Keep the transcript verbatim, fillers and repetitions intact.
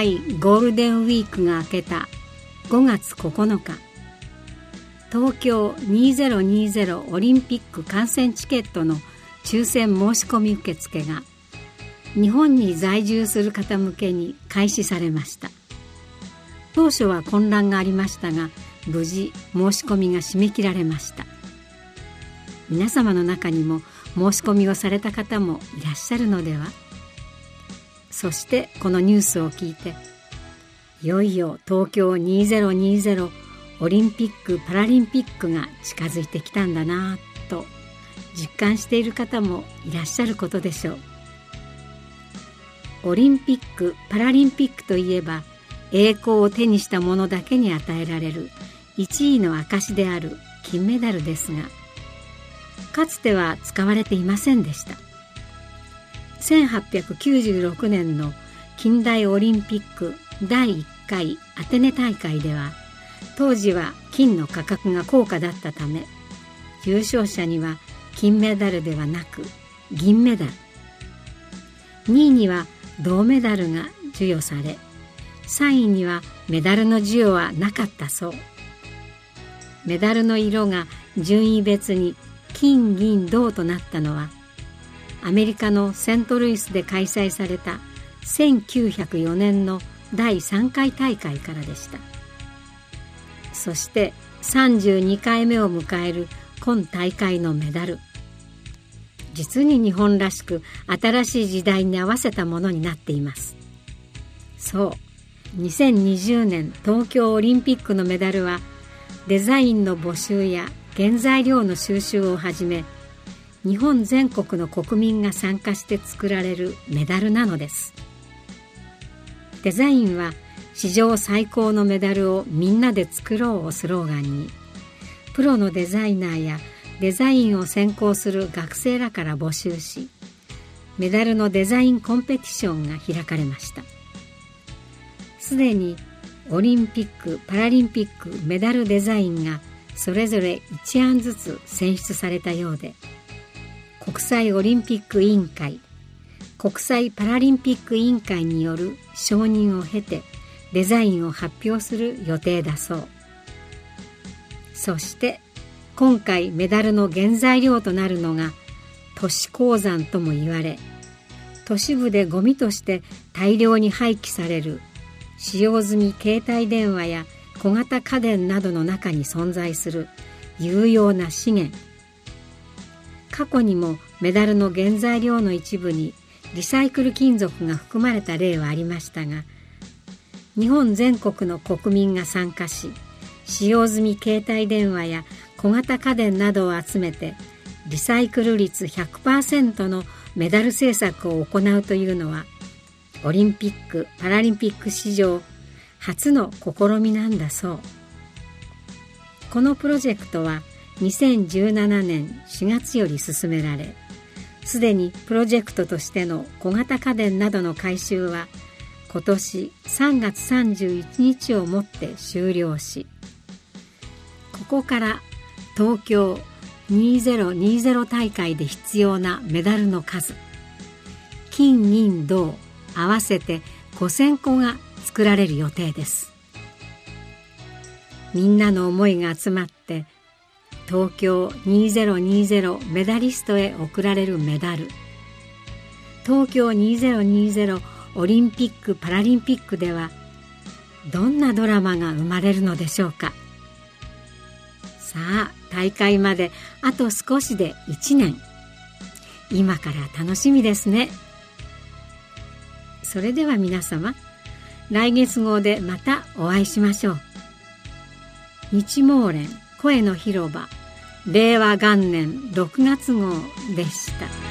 長いゴールデンウィークが明けたごがつここのか、東京にせんにじゅうオリンピック観戦チケットの抽選申し込み受付が日本に在住する方向けに開始されました。当初は混乱がありましたが、無事申し込みが締め切られました。皆様の中にも申し込みをされた方もいらっしゃるのでは。そしてこのニュースを聞いて、いよいよ東京にせんにじゅうオリンピック・パラリンピックが近づいてきたんだなぁと実感している方もいらっしゃることでしょう。オリンピック・パラリンピックといえば、栄光を手にした者だけに与えられるいちいの証である金メダルですが、かつては使われていませんでした。せんはっぴゃくきゅうじゅうろくねんの近代オリンピックだいいっかいアテネ大会では、当時は金の価格が高価だったため、優勝者には金メダルではなく銀メダル、にいには銅メダルが授与され、さんいにはメダルの授与はなかったそう。メダルの色が順位別に金銀銅となったのは、アメリカのセントルイスで開催されたせんきゅうひゃくよねんのだいさんかい大会からでした。そしてさんじゅうにかいめを迎える今大会のメダル、実に日本らしく新しい時代に合わせたものになっています。そう、にせんにじゅうねん東京オリンピックのメダルは、デザインの募集や原材料の収集をはじめ、日本全国の国民が参加して作られるメダルなのです。デザインは史上最高のメダルをみんなで作ろうをスローガンに、プロのデザイナーやデザインを専攻する学生らから募集し、メダルのデザインコンペティションが開かれました。すでにオリンピック・パラリンピックメダルデザインがそれぞれいちあんずつ選出されたようで、国際オリンピック委員会、国際パラリンピック委員会による承認を経てデザインを発表する予定だそう。そして今回メダルの原材料となるのが都市鉱山とも言われ、都市部でゴミとして大量に廃棄される使用済み携帯電話や小型家電などの中に存在する有用な資源。過去にもメダルの原材料の一部にリサイクル金属が含まれた例はありましたが、日本全国の国民が参加し、使用済み携帯電話や小型家電などを集めてリサイクル率 ひゃくパーセント のメダル製作を行うというのは、オリンピック・パラリンピック史上初の試みなんだそう。このプロジェクトはにせんじゅうななねんしがつより進められ、すでにプロジェクトとしての小型家電などの回収は今年さんがつさんじゅういちにちをもって終了し、ここから東京にせんにじゅう大会で必要なメダルの数、金銀銅合わせてごせんこが作られる予定です。みんなの思いが集まって東京にせんにじゅうメダリストへ贈られるメダル、東京にせんにじゅうオリンピック・パラリンピックではどんなドラマが生まれるのでしょうか。さあ、大会まであと少しでいちねん。今から楽しみですね。それでは皆様、来月号でまたお会いしましょう。日毛連声の広場令和元年ろくがつ号でした。